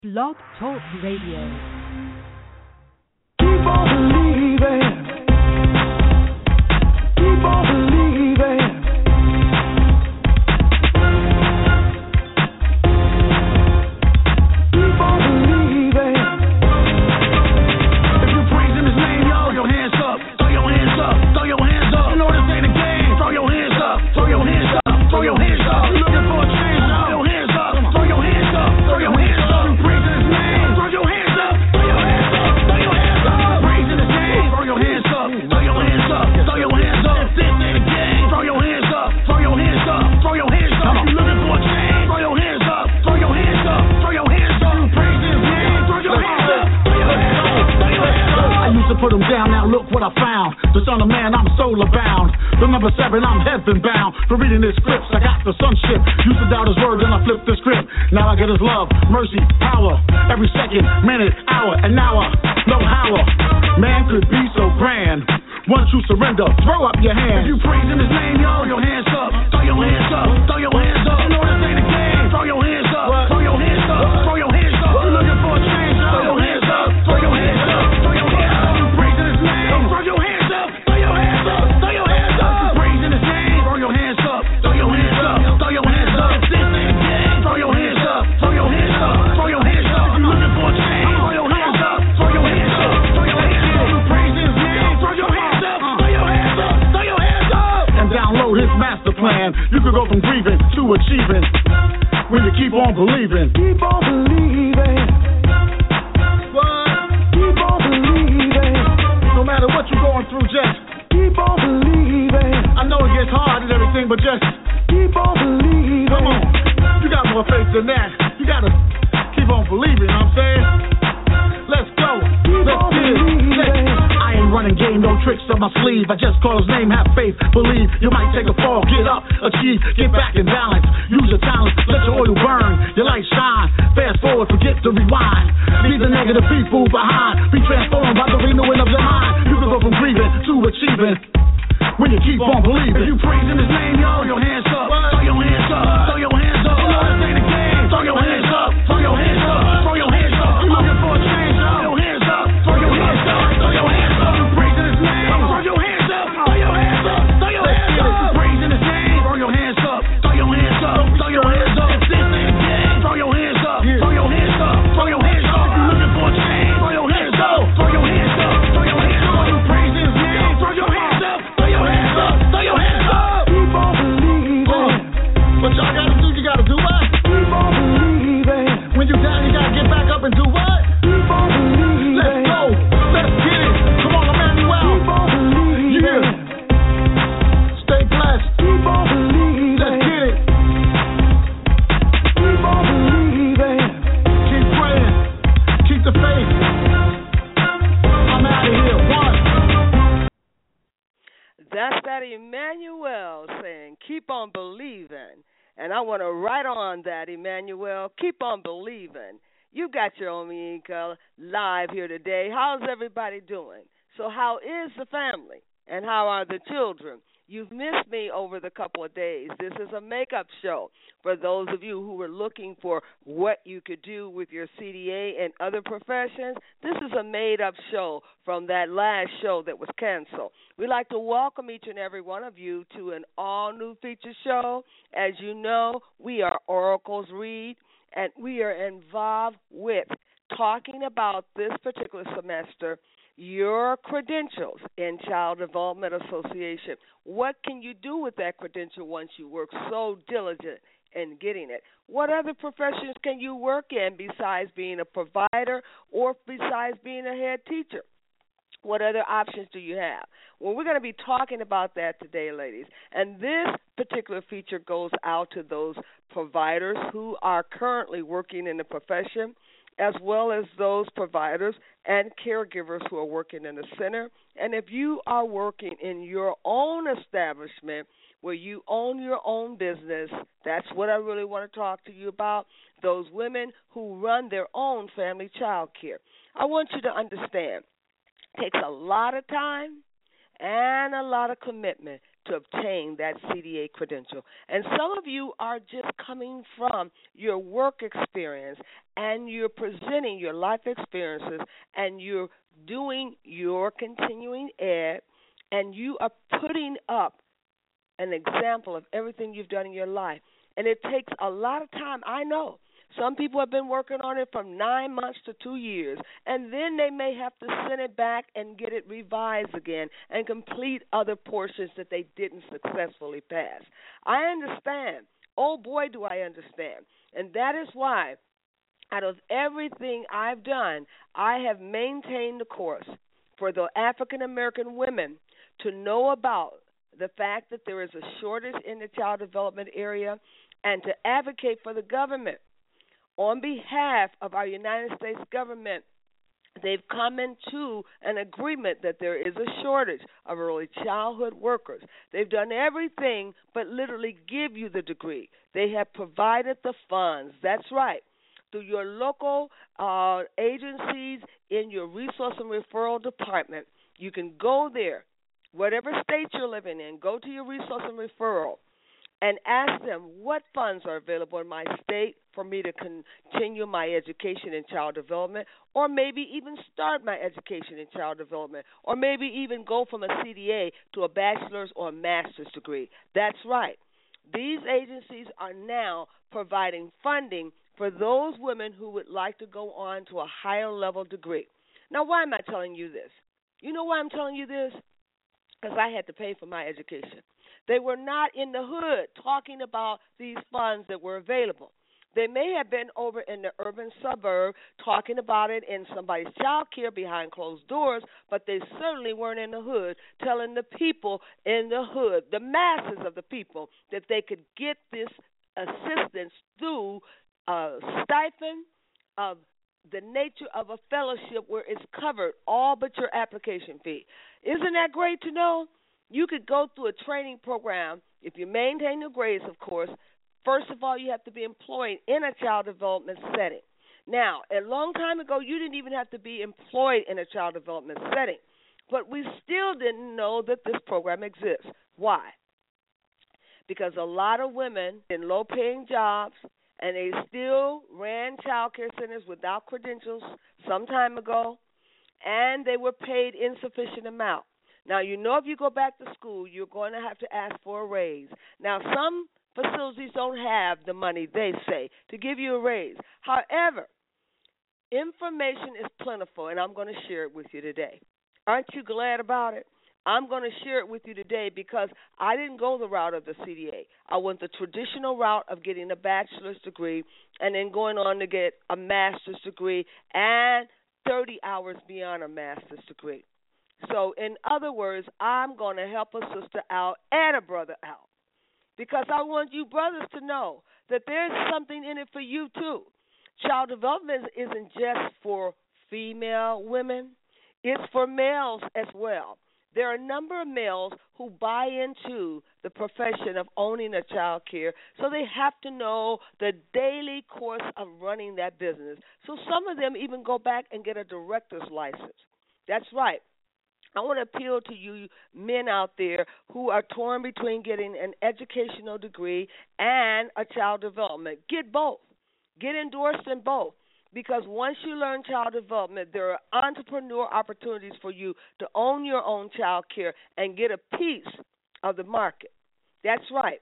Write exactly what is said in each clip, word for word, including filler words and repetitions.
Blog Talk Radio. Keep on believing. Keep on believing. Keep on believing. If you're praising His name, yo, your hands up. Throw your hands up. Throw your hands up. You know this ain't a game. Throw your hands up. Throw your hands up. Throw your hands up. You looking for a change? Throw your hands up. Throw your hands up. Throw your hands up. You praising His name. Throw your hands up. Throw your hands up. Throw your hands up. Praising His name. Throw your hands up. Throw your hands up. Throw your hands up. If this ain't a game, throw your hands up. Throw your hands up. Throw your hands up. You looking for a change? Throw your hands up. Throw your hands up. Throw your hands up. You praising His name. Throw your hands up. Throw your hands up. Throw your hands up. I used to put them down. Now look what I found. The Son of Man, I'm soul bound. The number seven, I'm heaven bound. For reading His scripts, I got the sonship. Used to doubt His word, then I flipped the script. Now I get His love, mercy, power. Every second, minute, hour, and hour. No how man could be so grand. Once you surrender, throw up your hands. If you praising His name, yo, your hands up. Throw your hands up. Throw your hands up. You know this ain't a game. Throw your hands up. What? Throw your hands up. What? Throw your hands up. You looking for a change? Throw your hands up. Throw your hands up. Throw your hands up. You praising His name. Throw your hands up. Throw your hands up. Throw your hands up. You praising His name. Throw your hands up. Throw your hands up. Throw your hands up. If this ain't a game, throw your hands up. Throw your hands up. Throw your hands up. You looking for a change? Throw your hands up. Throw your hands up. Throw your hands up. You praising His name. Throw your hands up. Throw your hands up. Throw your hands up. And download His master plan. You could go from grieving to achieving when you keep on believing. Keep on believing. What? Keep on believing. No matter what you're going through, just keep on believing. I know it gets hard and everything, but just keep on believing. Come on. You got more faith than that. You got to keep on believing, you know what I'm saying? Let's go. Keep Let's get it. Let's. I ain't running game, no tricks up my sleeve. I just call His name, have faith, believe. You might take a fall, get up, achieve, get back in balance. Use your talents, let your oil burn, your light shine. Fast forward, forget to rewind. Leave the negative people behind. Be transformed by the renewing of your mind. You can go from grieving to achieving when you keep on believing. If you praising His name, yo, your hands up. Throw your hands up. Throw your hands up. You know this ain't a game. Throw your hands up. Throw your hands up. Throw your hands up. You looking for a change? Throw your hands up. Throw your hands up. Throw your hands up. You praising His name. Throw your hands up. Throw your hands up. Throw your hands up. You praising His name. Throw your hands up. Throw your hands up. Throw your hands up. If this ain't a game, throw your hands up. Throw your hands up. Throw your hands up. You looking for a change? Throw your hands up. Throw your hands up. Throw your hands up. You praising His name. Throw your hands up. Throw your hands up. Throw your hands up. Keep on believing. What y'all gotta do? You gotta do what? Keep on believing. When you down, you gotta get back up and do what? Keep on believing. Let's go. Let's get it. Come on, Emmanuel. Keep on believing. Yeah. Stay blessed. Keep on believing. Let's get it. Keep on believing. Keep praying. Keep the faith. I'm out of here. One. That's that Emmanuel saying, keep on believing. And I want to write on that, Emmanuel. Keep on believing. You got your Omiyinka live here today. How's everybody doing? So how is the family? And how are the children? You've missed me over the couple of days. This is a makeup show for those of you who were looking for what you could do with your C D A and other professions. This is a made-up show from that last show that was canceled. We'd like to welcome each and every one of you to an all-new feature show. As you know, we are Oracle's Read, and we are involved with talking about this particular semester your credentials in Child Development Association. What can you do with that credential once you work so diligent in getting it? What other professions can you work in besides being a provider or besides being a head teacher? What other options do you have? Well, we're going to be talking about that today, ladies. And this particular feature goes out to those providers who are currently working in the profession, as well as those providers and caregivers who are working in the center. And if you are working in your own establishment where you own your own business, that's what I really want to talk to you about, those women who run their own family child care. I want you to understand, it takes a lot of time and a lot of commitment to obtain that C D A credential. And some of you are just coming from your work experience and you're presenting your life experiences and you're doing your continuing ed and you are putting up an example of everything you've done in your life. And it takes a lot of time, I know. Some people have been working on it from nine months to two years, and then they may have to send it back and get it revised again and complete other portions that they didn't successfully pass. I understand. Oh, boy, do I understand. And that is why, out of everything I've done, I have maintained the course for the African-American women to know about the fact that there is a shortage in the child development area and to advocate for the government. On behalf of our United States government, they've come into an agreement that there is a shortage of early childhood workers. They've done everything but literally give you the degree. They have provided the funds. That's right. Through your local uh, agencies in your resource and referral department, you can go there, whatever state you're living in, go to your resource and referral and ask them what funds are available in my state for me to continue my education in child development, or maybe even start my education in child development, or maybe even go from a C D A to a bachelor's or a master's degree. That's right. These agencies are now providing funding for those women who would like to go on to a higher level degree. Now, why am I telling you this? You know why I'm telling you this? Because I had to pay for my education. They were not in the hood talking about these funds that were available. They may have been over in the urban suburb talking about it in somebody's child care behind closed doors, but they certainly weren't in the hood telling the people in the hood, the masses of the people, that they could get this assistance through a stipend of the nature of a fellowship where it's covered all but your application fee. Isn't that great to know? You could go through a training program, if you maintain your grades, of course. First of all, you have to be employed in a child development setting. Now, a long time ago, you didn't even have to be employed in a child development setting, but we still didn't know that this program exists. Why? Because a lot of women in low-paying jobs, and they still ran child care centers without credentials some time ago, and they were paid insufficient amount. Now, you know if you go back to school, you're going to have to ask for a raise. Now, some facilities don't have the money, they say, to give you a raise. However, information is plentiful, and I'm going to share it with you today. Aren't you glad about it? I'm going to share it with you today because I didn't go the route of the C D A. I went the traditional route of getting a bachelor's degree and then going on to get a master's degree and thirty hours beyond a master's degree. So, in other words, I'm going to help a sister out and a brother out because I want you brothers to know that there's something in it for you too. Child development isn't just for female women. It's for males as well. There are a number of males who buy into the profession of owning a child care, so they have to know the daily course of running that business. So some of them even go back and get a director's license. That's right. I want to appeal to you men out there who are torn between getting an educational degree and a child development. Get both. Get endorsed in both. Because once you learn child development, there are entrepreneur opportunities for you to own your own child care and get a piece of the market. That's right.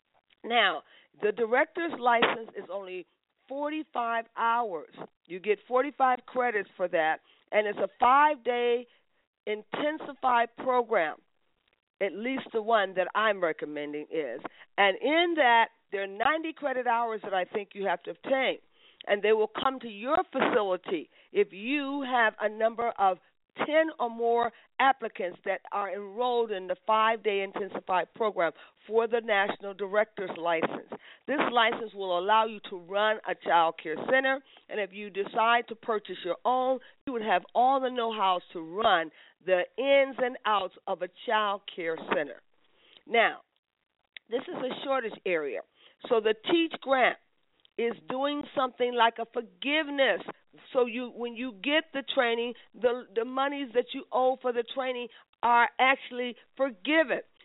Now, the director's license is only forty-five hours. You get forty-five credits for that, and it's a five-day intensified program, at least the one that I'm recommending is. And in that, there are ninety credit hours that I think you have to obtain. And they will come to your facility if you have a number of ten or more applicants that are enrolled in the five-day intensified program for the National Director's License. This license will allow you to run a child care center, and if you decide to purchase your own, you would have all the know-how to run the ins and outs of a child care center. Now, this is a shortage area, so the TEACH grant is doing something like a forgiveness. So you, when you get the training, the the monies that you owe for the training are actually forgiven.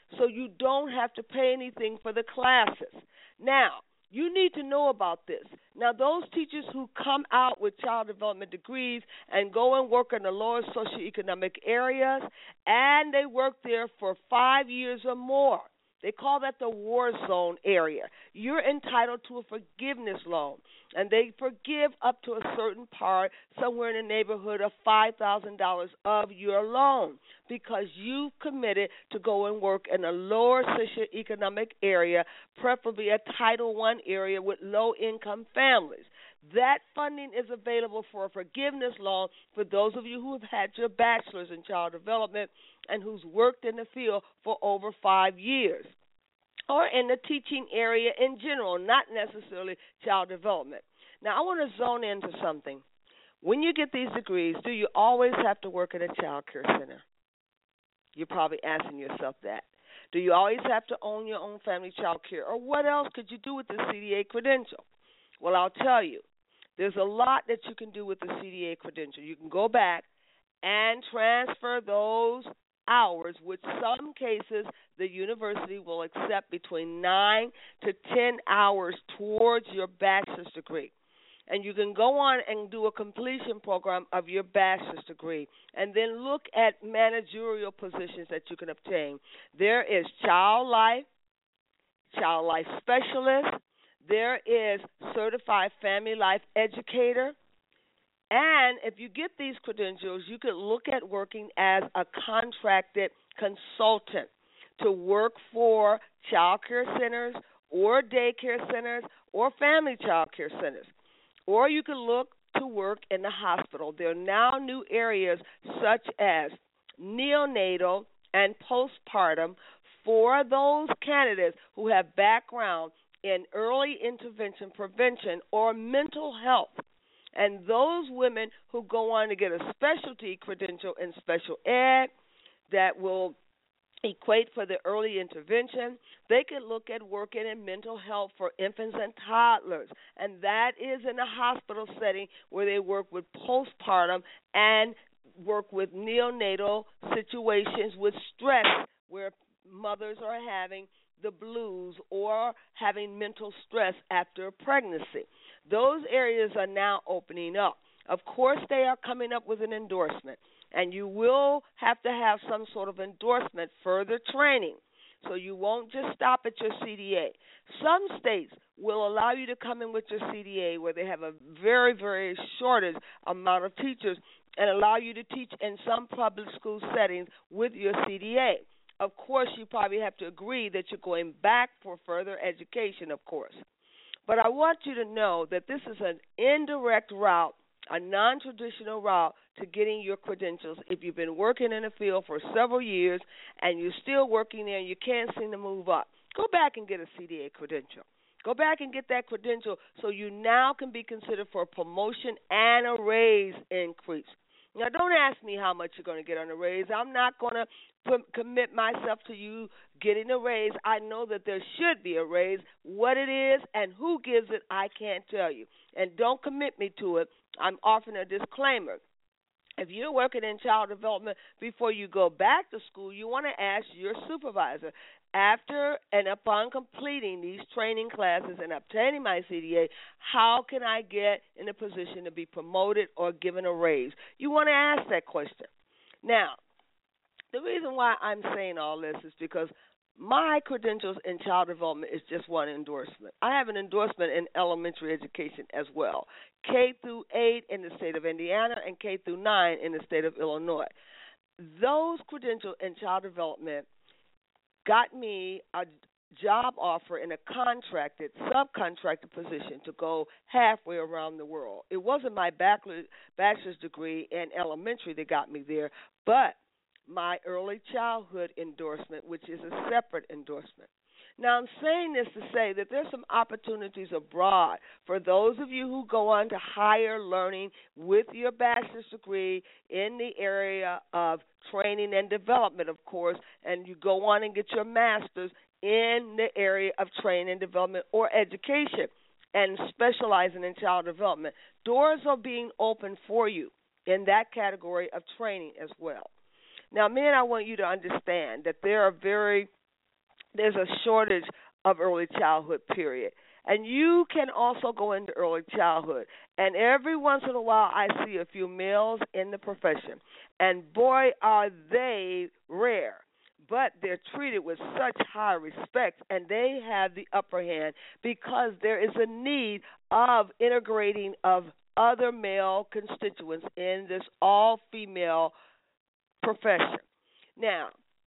so you don't have to pay anything for the classes. Now, you need to know about this. Now, those teachers who come out with child development degrees and go and work in the lower socioeconomic areas, and they work there for five years or more, they call that the war zone area. You're entitled to a forgiveness loan, and they forgive up to a certain part, somewhere in the neighborhood of five thousand dollars of your loan, because you've committed to go and work in a lower socioeconomic area, preferably a Title one area with low-income families. That funding is available for a forgiveness loan for those of you who have had your bachelor's in child development and who's worked in the field for over five years, or in the teaching area in general, not necessarily child development. Now, I want to zone into something. When you get these degrees, do you always have to work at a child care center? You're probably asking yourself that. Do you always have to own your own family child care? Or what else could you do with the C D A credential? Well, I'll tell you. There's a lot that you can do with the C D A credential. You can go back and transfer those hours, which some cases the university will accept between nine to ten hours towards your bachelor's degree. And you can go on and do a completion program of your bachelor's degree and then look at managerial positions that you can obtain. There is child life, child life specialist. There is certified family life educator. And if you get these credentials, you could look at working as a contracted consultant to work for child care centers or daycare centers or family child care centers. Or you can look to work in the hospital. There are now new areas such as neonatal and postpartum for those candidates who have background in early intervention prevention or mental health. And those women who go on to get a specialty credential in special ed that will equate for the early intervention, they can look at working in mental health for infants and toddlers. And that is in a hospital setting where they work with postpartum and work with neonatal situations with stress, where mothers are having the blues or having mental stress after pregnancy. Those areas are now opening up. Of course, they are coming up with an endorsement, and you will have to have some sort of endorsement, further training, so you won't just stop at your C D A. Some states will allow you to come in with your C D A where they have a very, very shortage amount of teachers and allow you to teach in some public school settings with your C D A. Of course, you probably have to agree that you're going back for further education, of course. But I want you to know that this is an indirect route, a non-traditional route to getting your credentials. If you've been working in the field for several years and you're still working there and you can't seem to move up, go back and get a C D A credential. Go back and get that credential so you now can be considered for a promotion and a raise increase. Now, don't ask me how much you're going to get on a raise. I'm not going to put, commit myself to you getting a raise. I know that there should be a raise. What it is and who gives it, I can't tell you. And don't commit me to it. I'm offering a disclaimer. If you're working in child development, before you go back to school, you want to ask your supervisor, after and upon completing these training classes and obtaining my C D A, how can I get in a position to be promoted or given a raise? You want to ask that question. Now, the reason why I'm saying all this is because my credentials in child development is just one endorsement. I have an endorsement in elementary education as well, K through eight in the state of Indiana and K through nine in the state of Illinois. Those credentials in child development got me a job offer in a contracted, subcontracted position to go halfway around the world. It wasn't my bachelor's degree in elementary that got me there, but my early childhood endorsement, which is a separate endorsement. Now, I'm saying this to say that there's some opportunities abroad for those of you who go on to higher learning with your bachelor's degree in the area of training and development, of course, and you go on and get your master's in the area of training and development or education and specializing in child development. Doors are being opened for you in that category of training as well. Now, men, I want you to understand that there are very there's a shortage of early childhood, period. And you can also go into early childhood. And every once in a while, I see a few males in the profession. And boy, are they rare. But they're treated with such high respect, and they have the upper hand because there is a need of integrating of other male constituents in this all-female profession. Now,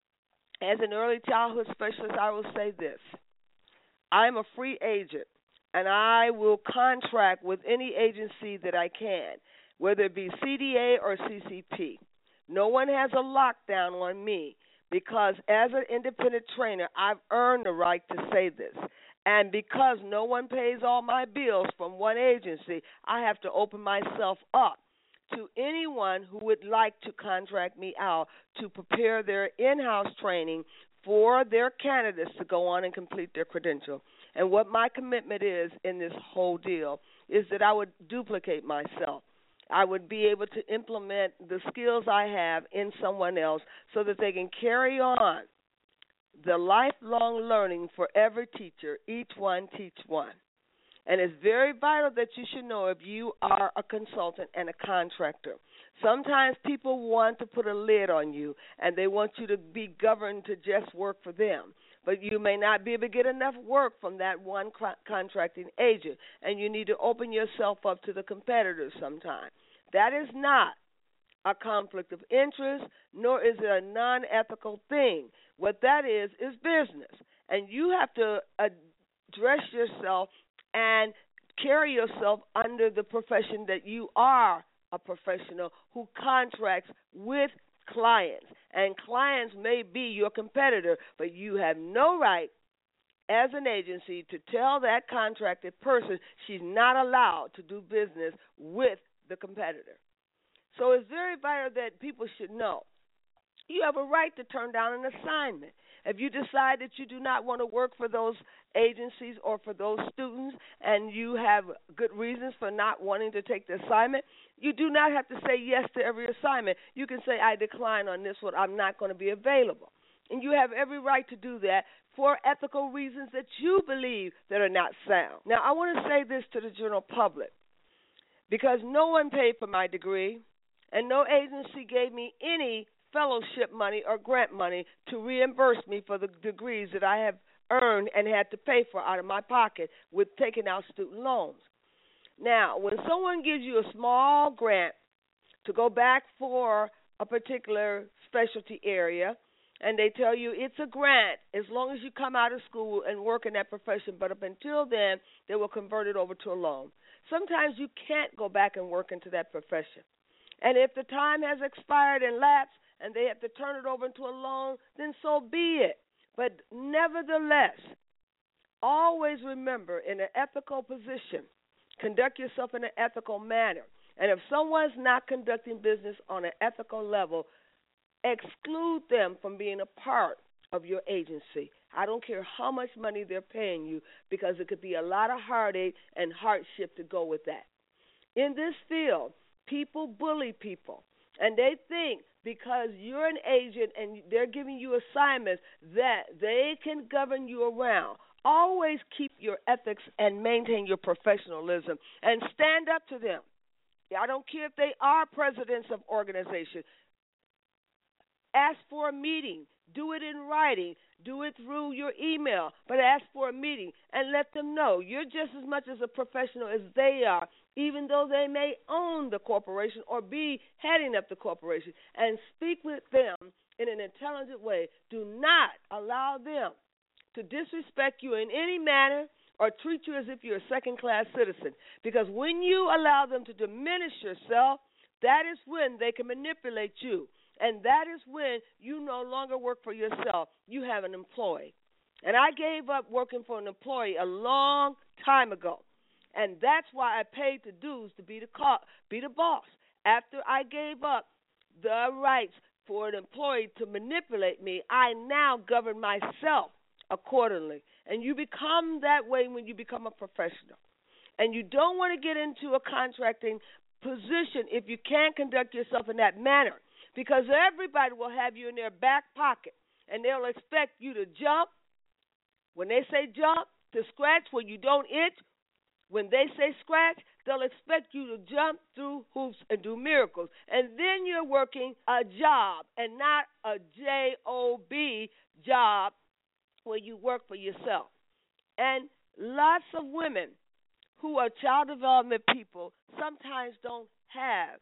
as an early childhood specialist, I will say this. I'm a free agent, and I will contract with any agency that I can, whether it be C D A or C C P. No one has a lockdown on me because as an independent trainer, I've earned the right to say this. And because no one pays all my bills from one agency, I have to open myself up to anyone who would like to contract me out to prepare their in-house training for their candidates to go on and complete their credential. And what my commitment is in this whole deal is that I would duplicate myself. I would be able to implement the skills I have in someone else so that they can carry on the lifelong learning for every teacher, each one teach one. And it's very vital that you should know if you are a consultant and a contractor. Sometimes people want to put a lid on you, and they want you to be governed to just work for them. But you may not be able to get enough work from that one co- contracting agent, and you need to open yourself up to the competitors sometime. That is not a conflict of interest, nor is it a non-ethical thing. What that is is business, and you have to address yourself and carry yourself under the profession that you are a professional who contracts with clients, and clients may be your competitor, but you have no right as an agency to tell that contracted person she's not allowed to do business with the competitor. So it's very vital that people should know you have a right to turn down an assignment. If you decide that you do not want to work for those agencies or for those students and you have good reasons for not wanting to take the assignment, you do not have to say yes to every assignment. You can say, I decline on this one. I'm not going to be available. And you have every right to do that for ethical reasons that you believe that are not sound. Now, I want to say this to the general public because no one paid for my degree and no agency gave me any fellowship money or grant money to reimburse me for the degrees that I have earned and had to pay for out of my pocket with taking out student loans. Now, when someone gives you a small grant to go back for a particular specialty area, and they tell you it's a grant as long as you come out of school and work in that profession, but up until then, they will convert it over to a loan. Sometimes you can't go back and work into that profession. And if the time has expired and lapsed, and they have to turn it over into a loan, then so be it. But nevertheless, always remember, in an ethical position, conduct yourself in an ethical manner. And if someone's not conducting business on an ethical level, exclude them from being a part of your agency. I don't care how much money they're paying you, because it could be a lot of heartache and hardship to go with that. In this field, people bully people, and they think because you're an agent and they're giving you assignments that they can govern you around. Always keep your ethics and maintain your professionalism and stand up to them. I don't care if they are presidents of organizations. Ask for a meeting. Do it in writing. Do it through your email, but ask for a meeting and let them know you're just as much as a professional as they are, even though they may own the corporation or be heading up the corporation, and speak with them in an intelligent way. Do not allow them to disrespect you in any manner or treat you as if you're a second-class citizen, because when you allow them to diminish yourself, that is when they can manipulate you. And that is when you no longer work for yourself. You have an employee. And I gave up working for an employee a long time ago. And that's why I paid the dues to be the co- be the boss. After I gave up the rights for an employee to manipulate me, I now govern myself accordingly. And you become that way when you become a professional. And you don't want to get into a contracting position if you can't conduct yourself in that manner, because everybody will have you in their back pocket, and they'll expect you to jump When they say jump to scratch where you don't itch, when they say scratch, they'll expect you to jump through hoops and do miracles. And then you're working a job and not a J O B job where you work for yourself. And lots of women who are child development people sometimes don't have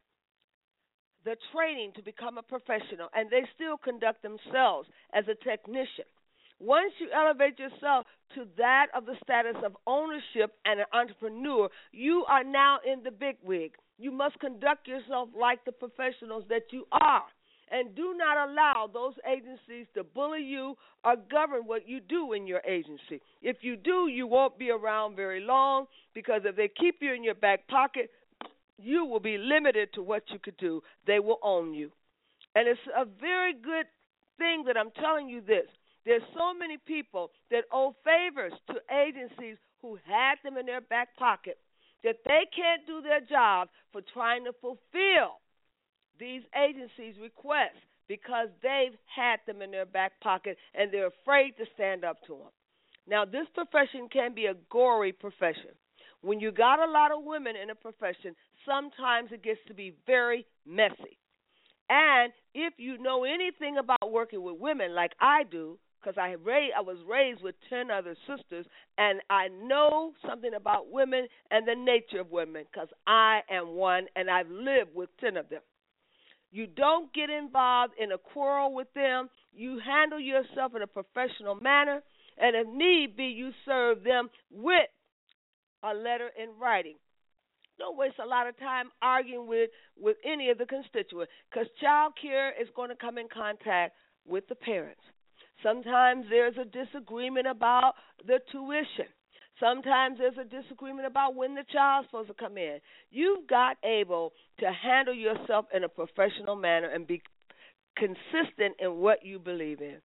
the training to become a professional, and they still conduct themselves as a technician. Once you elevate yourself to that of the status of ownership and an entrepreneur, you are now in the big wig. You must conduct yourself like the professionals that you are. And do not allow those agencies to bully you or govern what you do in your agency. If you do, you won't be around very long, because if they keep you in your back pocket, you will be limited to what you could do. They will own you. And it's a very good thing that I'm telling you this. There's so many people that owe favors to agencies who had them in their back pocket that they can't do their job for trying to fulfill these agencies' requests because they've had them in their back pocket and they're afraid to stand up to them. Now, this profession can be a gory profession. When you got a lot of women in a profession, sometimes it gets to be very messy. And if you know anything about working with women like I do, because I, I was raised with ten other sisters, and I know something about women and the nature of women because I am one, and I've lived with ten of them. You don't get involved in a quarrel with them. You handle yourself in a professional manner, and if need be, you serve them with a letter in writing. Don't waste a lot of time arguing with, with any of the constituents, because child care is going to come in contact with the parents. Sometimes there's a disagreement about the tuition. Sometimes there's a disagreement about when the child's supposed to come in. You've got able to handle yourself in a professional manner and be consistent in what you believe in.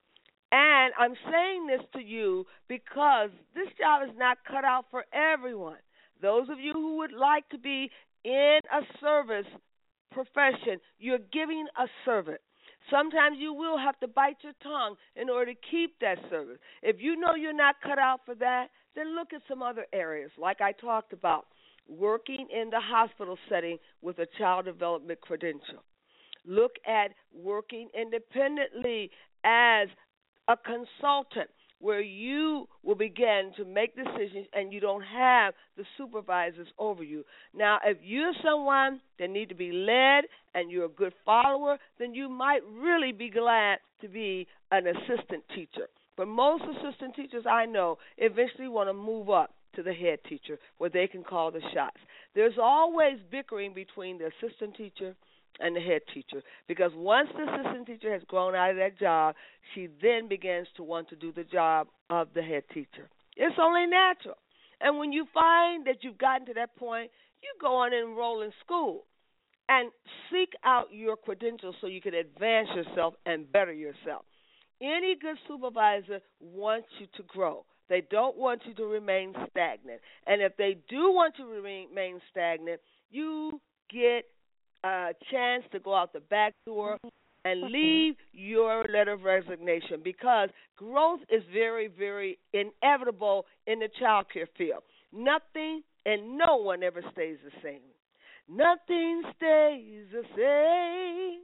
And I'm saying this to you because this job is not cut out for everyone. Those of you who would like to be in a service profession, you're giving a service. Sometimes you will have to bite your tongue in order to keep that service. If you know you're not cut out for that, then look at some other areas, like I talked about, working in the hospital setting with a child development credential. Look at working independently as a consultant, where you will begin to make decisions and you don't have the supervisors over you. Now, if you're someone that needs to be led and you're a good follower, then you might really be glad to be an assistant teacher. But most assistant teachers I know eventually want to move up to the head teacher where they can call the shots. There's always bickering between the assistant teacher and the head teacher, because once the assistant teacher has grown out of that job, she then begins to want to do the job of the head teacher. It's only natural. And when you find that you've gotten to that point, you go on and enroll in school and seek out your credentials so you can advance yourself and better yourself. Any good supervisor wants you to grow. They don't want you to remain stagnant. And if they do want you to remain stagnant, you get a chance to go out the back door and leave your letter of resignation, because growth is very, very inevitable in the child care field. Nothing and no one ever stays the same. Nothing stays the same.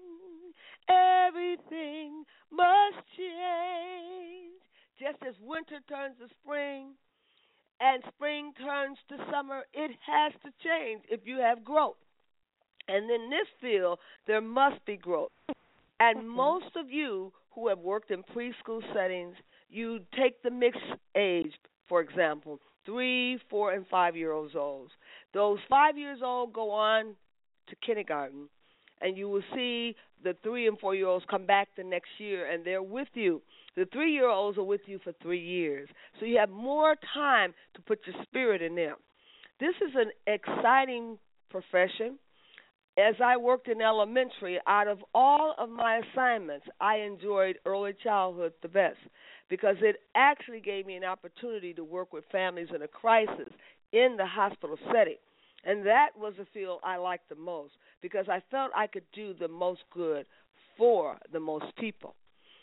Everything must change. Just as winter turns to spring and spring turns to summer, it has to change if you have growth. And in this field, there must be growth. And most of you who have worked in preschool settings, you take the mixed age, for example, three, four, and five-year-olds old. Those five years old go on to kindergarten, and you will see the three and four-year-olds come back the next year, and they're with you. The three-year-olds are with you for three years. So you have more time to put your spirit in them. This is an exciting profession. As I worked in elementary, out of all of my assignments, I enjoyed early childhood the best, because it actually gave me an opportunity to work with families in a crisis in the hospital setting. And that was the field I liked the most, because I felt I could do the most good for the most people.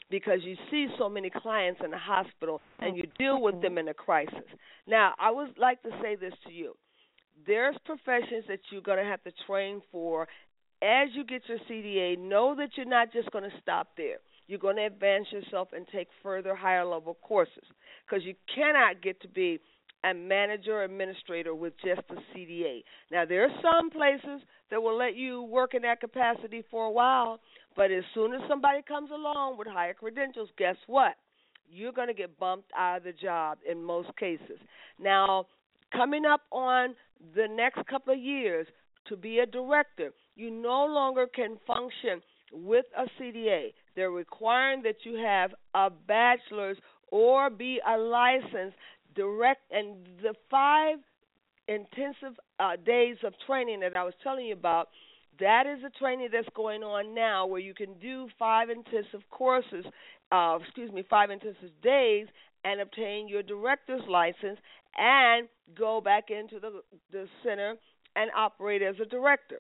because you see so many clients in the hospital and you deal with them in a crisis. Now, I would like to say this to you. There's professions that you're going to have to train for. As you get your C D A, know that you're not just going to stop there. You're going to advance yourself and take further higher level courses, because you cannot get to be a manager or administrator with just a C D A. Now, there are some places that will let you work in that capacity for a while, but as soon as somebody comes along with higher credentials, guess what? You're going to get bumped out of the job in most cases. Now, coming up on the next couple of years, to be a director, you no longer can function with a C D A. They're requiring that you have a bachelor's or be a licensed direct, and the five intensive uh, days of training that I was telling you about, that is a training that's going on now where you can do five intensive courses, uh, excuse me, five intensive days and obtain your director's license and go back into the, the center and operate as a director.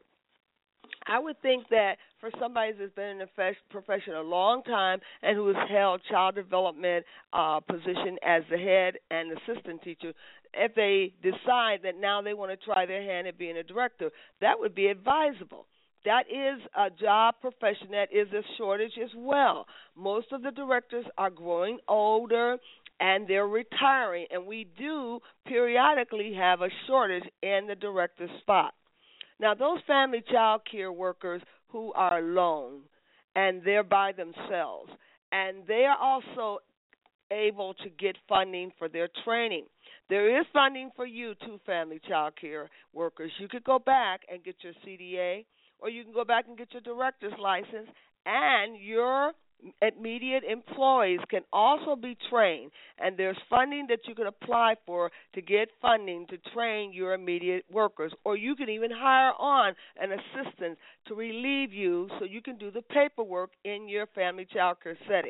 I would think that for somebody that's been in the profession a long time and who has held child development uh, position as the head and assistant teacher, if they decide that now they want to try their hand at being a director, that would be advisable. That is a job profession that is a shortage as well. Most of the directors are growing older and they're retiring, and we do periodically have a shortage in the director spot. Now, those family child care workers who are alone and they're by themselves, and they are also able to get funding for their training. There is funding for you, too, family child care workers. You could go back and get your C D A, or you can go back and get your director's license, and your immediate employees can also be trained, and there's funding that you can apply for to get funding to train your immediate workers, or you can even hire on an assistant to relieve you so you can do the paperwork in your family child care setting.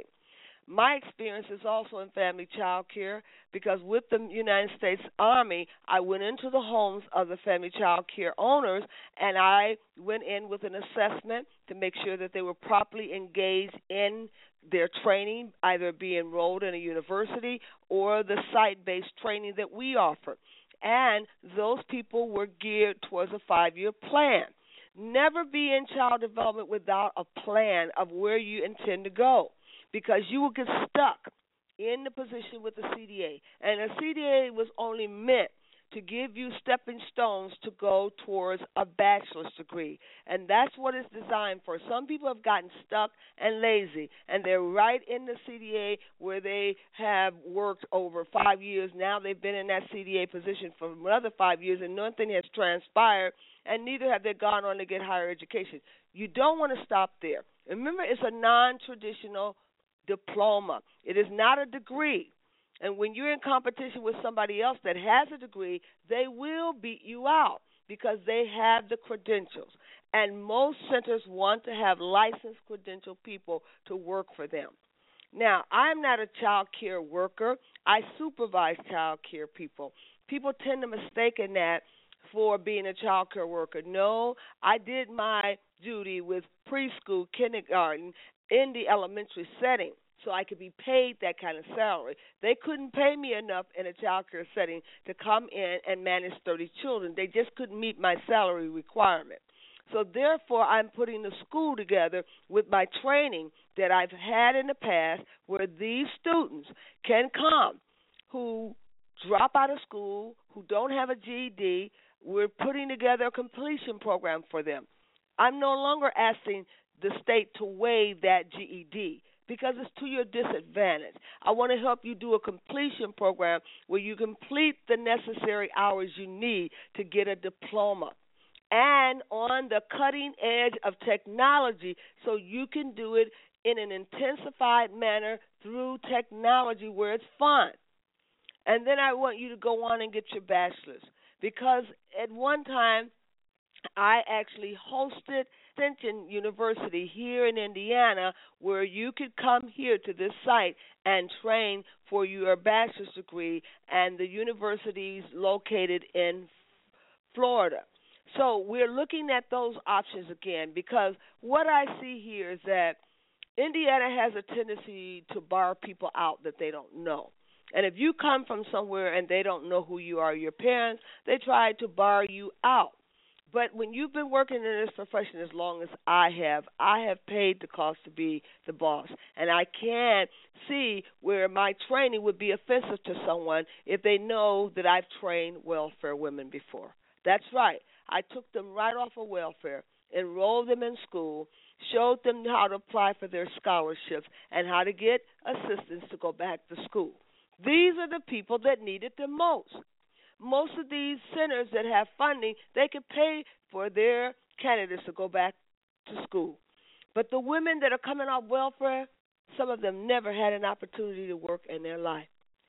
My experience is also in family child care, because with the United States Army, I went into the homes of the family child care owners, and I went in with an assessment to make sure that they were properly engaged in their training, either be enrolled in a university or the site-based training that we offer. And those people were geared towards a five-year plan. Never be in child development without a plan of where you intend to go, because you will get stuck in the position with the C D A. And a C D A was only meant to give you stepping stones to go towards a bachelor's degree. And that's what it's designed for. Some people have gotten stuck and lazy, and they're right in the C D A where they have worked over five years. Now they've been in that C D A position for another five years, and nothing has transpired, and neither have they gone on to get higher education. You don't want to stop there. Remember, it's a non-traditional diploma. It is not a degree. And when you're in competition with somebody else that has a degree, they will beat you out because they have the credentials. And most centers want to have licensed credentialed people to work for them. Now, I'm not a child care worker. I supervise child care people. People tend to mistake that for being a child care worker. No, I did my duty with preschool, kindergarten, in the elementary setting, so I could be paid that kind of salary. They couldn't pay me enough in a child care setting to come in and manage thirty children. They just couldn't meet my salary requirement. So therefore, I'm putting the school together with my training that I've had in the past, where these students can come who drop out of school, who don't have a G E D. We're putting together a completion program for them. I'm no longer asking the state to waive that G E D because it's to your disadvantage. I want to help you do a completion program where you complete the necessary hours you need to get a diploma, and on the cutting edge of technology, so you can do it in an intensified manner through technology where it's fun. And then I want you to go on and get your bachelor's, because at one time I actually hosted Extension University here in Indiana, where you could come here to this site and train for your bachelor's degree, and the university is located in Florida. So we're looking at those options again, because what I see here is that Indiana has a tendency to bar people out that they don't know. And if you come from somewhere and they don't know who you are, your parents, they try to bar you out. But when you've been working in this profession as long as I have, I have paid the cost to be the boss. And I can see where my training would be offensive to someone if they know that I've trained welfare women before. That's right. I took them right off of welfare, enrolled them in school, showed them how to apply for their scholarships and how to get assistance to go back to school. These are the people that need it the most. Most of these centers that have funding, they can pay for their candidates to go back to school. But the women that are coming off welfare, some of them never had an opportunity to work in their life.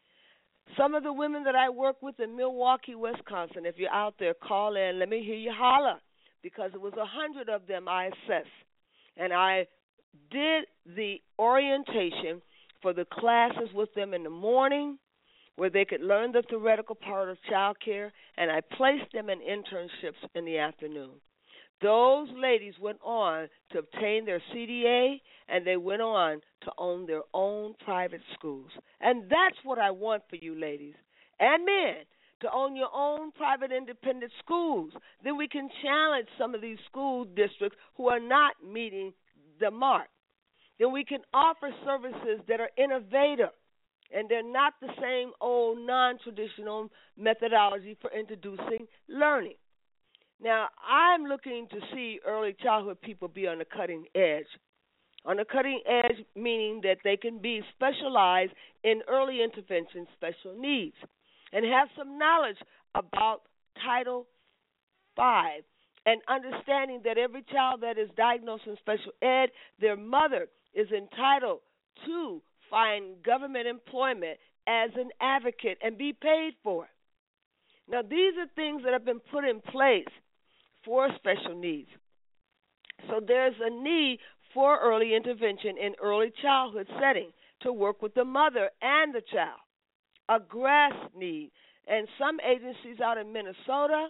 Some of the women that I work with in Milwaukee, Wisconsin, if you're out there, call in. Let me hear you holler, because it was a hundred of them I assessed. And I did the orientation for the classes with them in the morning, where they could learn the theoretical part of child care, and I placed them in internships in the afternoon. Those ladies went on to obtain their C D A, and they went on to own their own private schools. And that's what I want for you ladies and men, to own your own private independent schools. Then we can challenge some of these school districts who are not meeting the mark. Then we can offer services that are innovative, and they're not the same old non-traditional methodology for introducing learning. Now, I'm looking to see early childhood people be on the cutting edge. On the cutting edge, meaning that they can be specialized in early intervention special needs and have some knowledge about Title five and understanding that every child that is diagnosed in special ed, their mother is entitled to find government employment as an advocate and be paid for it. Now, these are things that have been put in place for special needs. So there's a need for early intervention in early childhood setting to work with the mother and the child. A grass need. And some agencies out in Minnesota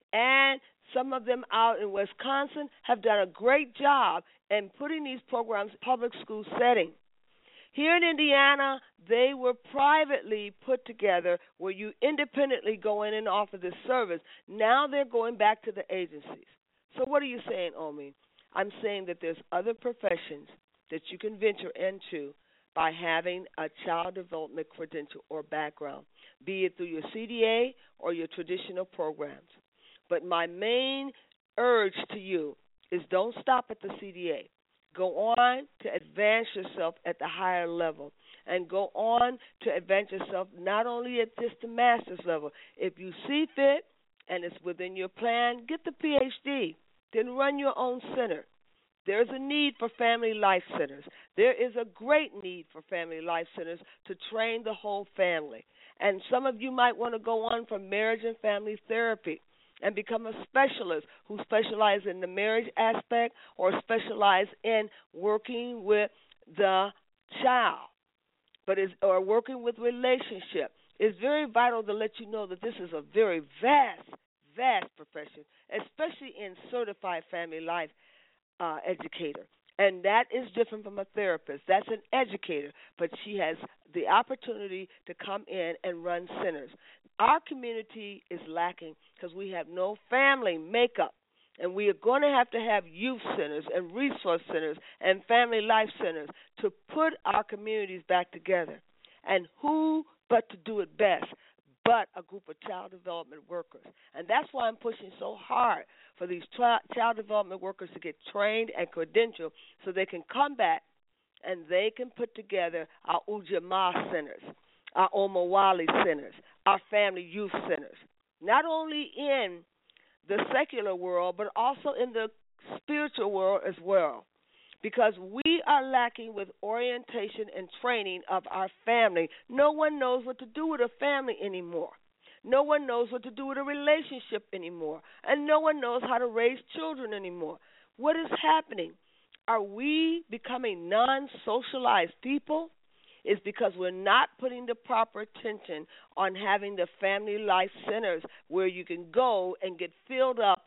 and some of them out in Wisconsin have done a great job in putting these programs in public school setting. Here in Indiana, they were privately put together where you independently go in and offer this service. Now they're going back to the agencies. So what are you saying, Omi? I'm saying that there's other professions that you can venture into by having a child development credential or background, be it through your C D A or your traditional programs. But my main urge to you is don't stop at the C D A. Go on to advance yourself at the higher level, and go on to advance yourself not only at just the master's level. If you see fit and it's within your plan, get the P H D. Then run your own center. There's a need for family life centers. There is a great need for family life centers to train the whole family. And some of you might want to go on from marriage and family therapy and become a specialist who specializes in the marriage aspect or specialize in working with the child, but is or working with relationship. It's very vital to let you know that this is a very vast, vast profession, especially in certified family life uh, educator. And that is different from a therapist. That's an educator, but she has the opportunity to come in and run centers. Our community is lacking because we have no family makeup, and we are going to have to have youth centers and resource centers and family life centers to put our communities back together. And who but to do it best but a group of child development workers? And that's why I'm pushing so hard for these tra- child development workers to get trained and credentialed so they can come back and they can put together our Ujamaa centers, our Omawali centers, our family youth centers, not only in the secular world, but also in the spiritual world as well, because we are lacking with orientation and training of our family. No one knows what to do with a family anymore. No one knows what to do with a relationship anymore, and no one knows how to raise children anymore. What is happening? Are we becoming non-socialized people? It's because we're not putting the proper attention on having the family life centers where you can go and get filled up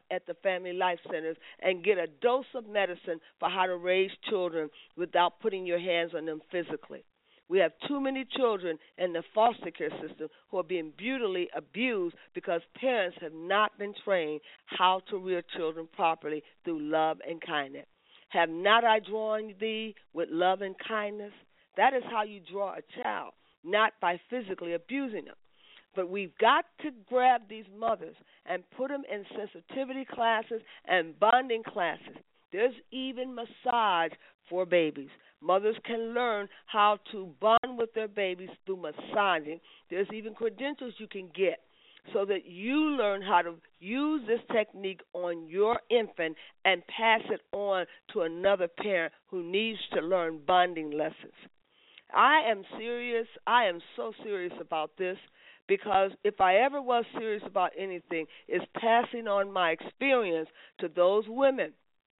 at the Family Life Centers and get a dose of medicine for how to raise children without putting your hands on them physically. We have too many children in the foster care system who are being brutally abused because parents have not been trained how to rear children properly through love and kindness. Have not I drawn thee with love and kindness? That is how you draw a child, not by physically abusing them. But we've got to grab these mothers and put them in sensitivity classes and bonding classes. There's even massage for babies. Mothers can learn how to bond with their babies through massaging. There's even credentials you can get so that you learn how to use this technique on your infant and pass it on to another parent who needs to learn bonding lessons. I am serious. I am so serious about this because if I ever was serious about anything, it's passing on my experience to those women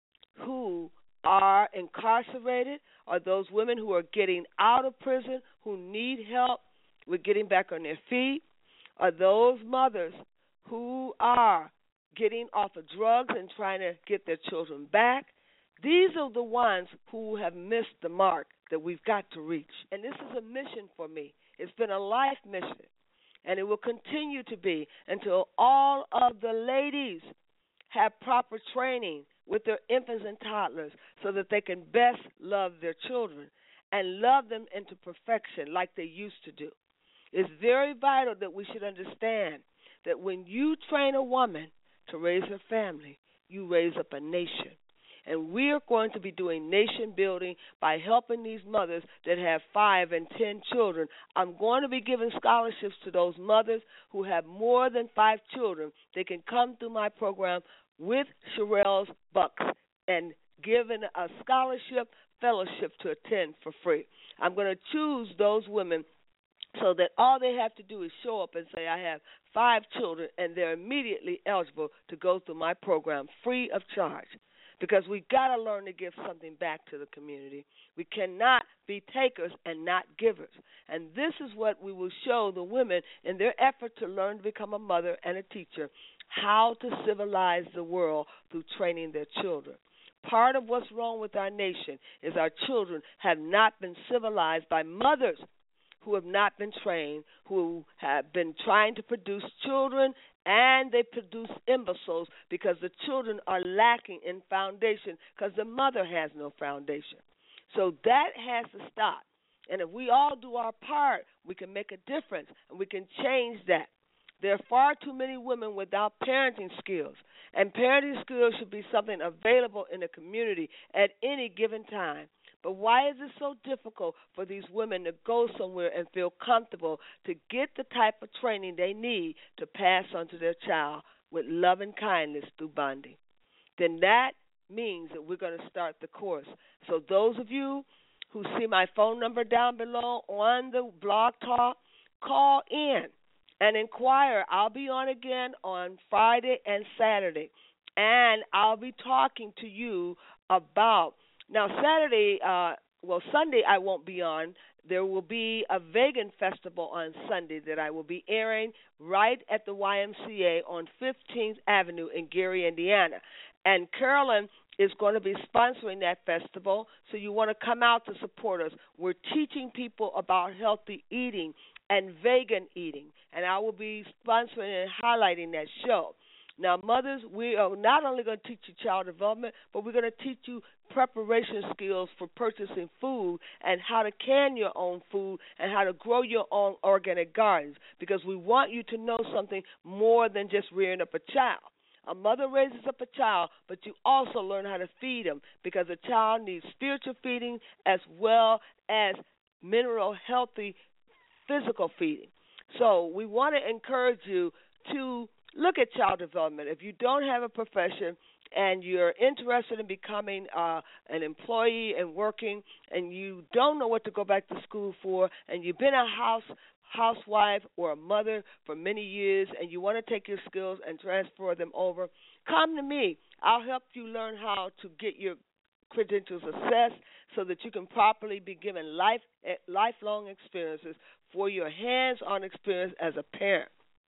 who are incarcerated, or those women who are getting out of prison who need help with getting back on their feet, or those mothers who are getting off of drugs and trying to get their children back. These are the ones who have missed the mark that we've got to reach. And this is a mission for me. It's been a life mission, and it will continue to be until all of the ladies have proper training with their infants and toddlers so that they can best love their children and love them into perfection like they used to do. It's very vital that we should understand that when you train a woman to raise her family, you raise up a nation. And we are going to be doing nation building by helping these mothers that have five and ten children. I'm going to be giving scholarships to those mothers who have more than five children. They can come through my program with Sherelle's Bucks and given a scholarship fellowship to attend for free. I'm going to choose those women so that all they have to do is show up and say, I have five children, and they're immediately eligible to go through my program free of charge. Because we've got to learn to give something back to the community. We cannot be takers and not givers. And this is what we will show the women in their effort to learn to become a mother and a teacher, how to civilize the world through training their children. Part of what's wrong with our nation is our children have not been civilized by mothers who have not been trained, who have been trying to produce children, and they produce imbeciles because the children are lacking in foundation because the mother has no foundation. So that has to stop. And if we all do our part, we can make a difference, and we can change that. There are far too many women without parenting skills, and parenting skills should be something available in the community at any given time. But why is it so difficult for these women to go somewhere and feel comfortable to get the type of training they need to pass on to their child with love and kindness through bonding? Then that means that we're going to start the course. So those of you who see my phone number down below on the blog talk, call in and inquire. I'll be on again on Friday and Saturday, and I'll be talking to you about Now, Saturday, uh, well, Sunday I won't be on. There will be a vegan festival on Sunday that I will be airing right at the Y M C A on fifteenth Avenue in Gary, Indiana. And Carolyn is going to be sponsoring that festival, so you want to come out to support us. We're teaching people about healthy eating and vegan eating, and I will be sponsoring and highlighting that show. Now, mothers, we are not only going to teach you child development, but we're going to teach you preparation skills for purchasing food and how to can your own food and how to grow your own organic gardens, because we want you to know something more than just rearing up a child. A mother raises up a child, but you also learn how to feed them, because a child needs spiritual feeding as well as mineral, healthy, physical feeding. So we want to encourage you to look at child development. If you don't have a profession and you're interested in becoming uh, an employee and working, and you don't know what to go back to school for, and you've been a house housewife or a mother for many years, and you want to take your skills and transfer them over, come to me. I'll help you learn how to get your credentials assessed so that you can properly be given life lifelong experiences for your hands-on experience as a parent.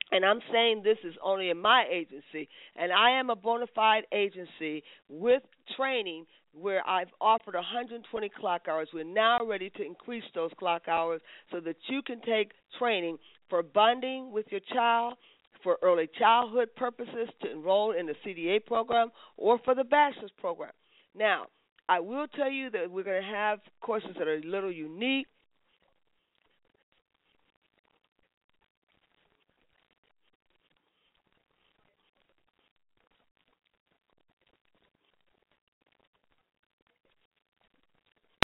And I'm saying this is only in my agency, and I am a bona fide agency with training where I've offered one hundred twenty clock hours. We're now ready to increase those clock hours so that you can take training for bonding with your child, for early childhood purposes to enroll in the C D A program, or for the bachelor's program. Now, I will tell you that we're going to have courses that are a little unique.